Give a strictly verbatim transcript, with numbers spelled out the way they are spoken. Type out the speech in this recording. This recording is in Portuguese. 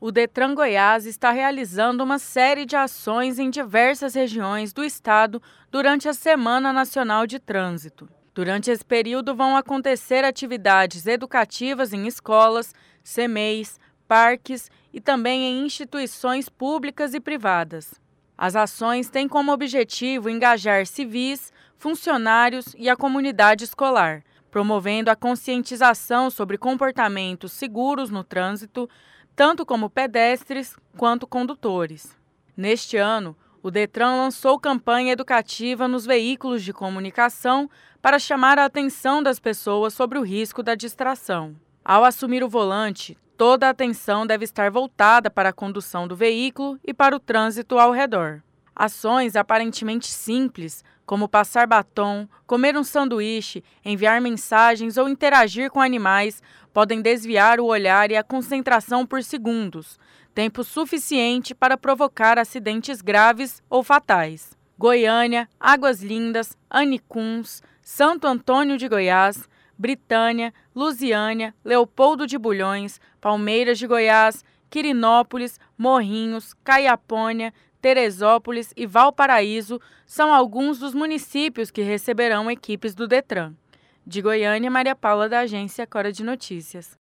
O Detran Goiás está realizando uma série de ações em diversas regiões do estado durante a Semana Nacional de Trânsito. Durante esse período vão acontecer atividades educativas em escolas, C M E Is, parques e também em instituições públicas e privadas. As ações têm como objetivo engajar civis, funcionários e a comunidade escolar, promovendo a conscientização sobre comportamentos seguros no trânsito, tanto como pedestres quanto condutores. Neste ano, o Detran lançou campanha educativa nos veículos de comunicação para chamar a atenção das pessoas sobre o risco da distração. Ao assumir o volante, toda a atenção deve estar voltada para a condução do veículo e para o trânsito ao redor. Ações aparentemente simples, como passar batom, comer um sanduíche, enviar mensagens ou interagir com animais, podem desviar o olhar e a concentração por segundos, tempo suficiente para provocar acidentes graves ou fatais. Goiânia, Águas Lindas, Anicuns, Santo Antônio de Goiás, Britânia, Lusiânia, Leopoldo de Bulhões, Palmeiras de Goiás, Quirinópolis, Morrinhos, Caiapônia, Teresópolis e Valparaíso são alguns dos municípios que receberão equipes do Detran. De Goiânia, Maria Paula, da agência Cora de Notícias.